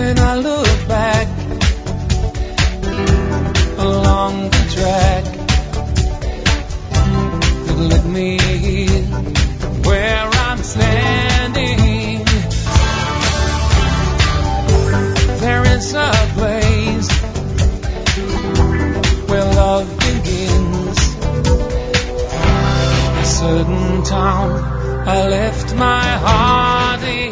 When I look back along the track that led me where I'm standing, there is a place where love begins. A certain town I left my heart in.